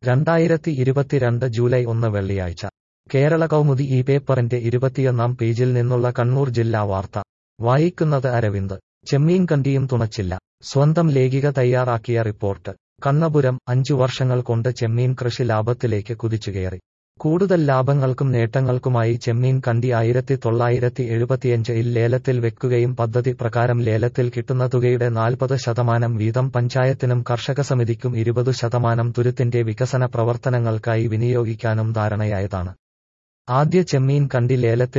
2022 July 1 വെള്ളിയാഴ്ച കേരള കൗമുദി ഈ പേപ്പറിന്റെ 21 പേജിൽ നിന്നുള്ള കണ്ണൂർ ജില്ലാ വാർത്ത വായിക്കുന്നത് അരവിന്ദ്. ചെമ്മീൻ കണ്ടിയും തുണച്ചില്ല. സ്വന്തം ലേഖിക തയ്യാറാക്കിയ റിപ്പോർട്ട്. കണ്ണപുരം 5 വർഷങ്ങൾ കൊണ്ട് ചെമ്മീൻ കൃഷി ലാഭത്തിലേക്ക് കുതിച്ചുകയറി. കൂടുതൽ ലാഭങ്ങൾക്കും നേട്ടങ്ങൾക്കുമായി ചെമ്മീൻ കണ്ടി 1975-ൽ ലേലത്തിൽ വെക്കുകയും പദ്ധതി പ്രകാരം ലേലത്തിൽ കിട്ടുന്ന തുകയുടെ 40% വീതം പഞ്ചായത്തിനും കർഷകസമിതിക്കും 20% തുരുത്തിന്റെ വികസന പ്രവർത്തനങ്ങൾക്കായി വിനിയോഗിക്കാനും ധാരണയായതാണ്. ആദ്യ ചെമ്മീൻ കണ്ടി ലേലത്തിൽ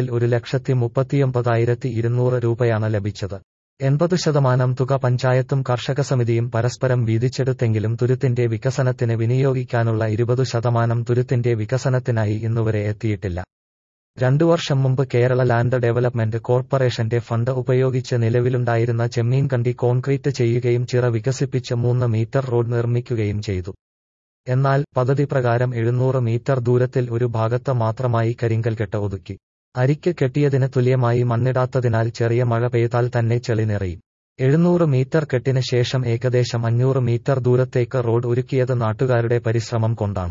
1,39,200 രൂപയാണ് ലഭിച്ചത്. 80% തുക പഞ്ചായത്തും കർഷകസമിതിയും പരസ്പരം വീതിച്ചെടുത്തെങ്കിലും തുരുത്തിന്റെ വികസനത്തിന് വിനിയോഗിക്കാനുള്ള 20% തുരുത്തിന്റെ വികസനത്തിനായി ഇന്നുവരെ എത്തിയിട്ടില്ല. 2 വർഷം മുമ്പ് കേരള ലാൻഡ് ഡെവലപ്മെന്റ് കോർപ്പറേഷന്റെ ഫണ്ട് ഉപയോഗിച്ച് നിലവിലുണ്ടായിരുന്ന ചെമ്മീൻ കണ്ടി കോൺക്രീറ്റ് ചെയ്യുകയും ചിറ വികസിപ്പിച്ച് 3 മീറ്റർ റോഡ് നിർമ്മിക്കുകയും ചെയ്തു. എന്നാൽ പദ്ധതി പ്രകാരം 700 മീറ്റർ ദൂരത്തിൽ ഒരു ഭാഗത്ത് മാത്രമായി കരിങ്കൽക്കെട്ട് ഒതുക്കി. അരിക്ക് കെട്ടിയതിന് തുല്യമായി മണ്ണിടാത്തതിനാൽ ചെറിയ മഴ പെയ്താൽ തന്നെ ചെളി നിറയും. 700 മീറ്റർ കെട്ടിന് ശേഷം ഏകദേശം 500 മീറ്റർ ദൂരത്തേക്ക് റോഡ് ഒരുക്കിയത് നാട്ടുകാരുടെ പരിശ്രമം കൊണ്ടാണ്.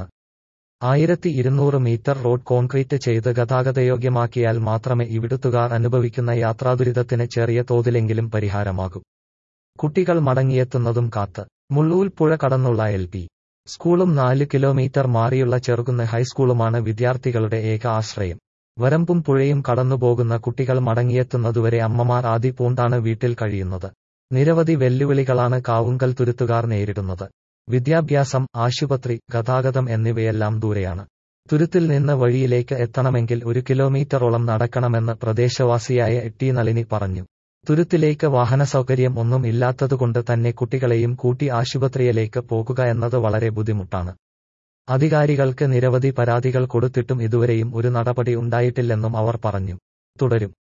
1200 മീറ്റർ റോഡ് കോൺക്രീറ്റ് ചെയ്ത് ഗതാഗതയോഗ്യമാക്കിയാൽ മാത്രമേ ഇവിടുത്തുകാർ അനുഭവിക്കുന്ന യാത്രാദുരിതത്തിന് ചെറിയ തോതിലെങ്കിലും പരിഹാരമാകൂ. കുട്ടികൾ മടങ്ങിയെത്തുന്നതും കാത്ത്. മുള്ളൂൽ പുഴ കടന്നുള്ള LP സ്കൂളും 4 കിലോമീറ്റർ മാറിയുള്ള ചെറുകുന്ന് ഹൈസ്കൂളുമാണ് വിദ്യാർത്ഥികളുടെ ഏക ആശ്രയം. വരമ്പും പുഴയും കടന്നുപോകുന്ന കുട്ടികൾ മടങ്ങിയെത്തുന്നതുവരെ അമ്മമാർ ആദി പൂണ്ടാണ് വീട്ടിൽ കഴിയുന്നത്. നിരവധി വെല്ലുവിളികളാണ് കാവുങ്കൽ തുരുത്തുകാർ നേരിടുന്നത്. വിദ്യാഭ്യാസം, ആശുപത്രി, ഗതാഗതം എന്നിവയെല്ലാം ദൂരെയാണ്. തുരുത്തിൽ നിന്ന് വഴിയിലേക്ക് എത്തണമെങ്കിൽ 1 കിലോമീറ്ററോളം നടക്കണമെന്ന് പ്രദേശവാസിയായ ടി നളിനി പറഞ്ഞു. തുരുത്തിലേക്ക് വാഹനസൗകര്യം ഒന്നും ഇല്ലാത്തതുകൊണ്ട് തന്നെ കുട്ടികളെയും കൂട്ടി ആശുപത്രിയിലേക്ക് പോകുക എന്നത് വളരെ ബുദ്ധിമുട്ടാണ്. അധികാരികൾക്ക് നിരവധി പരാതികൾ കൊടുത്തിട്ടും ഇതുവരെയും ഒരു നടപടി ഉണ്ടായിട്ടില്ലെന്നും അവർ പറഞ്ഞു. തുടരും.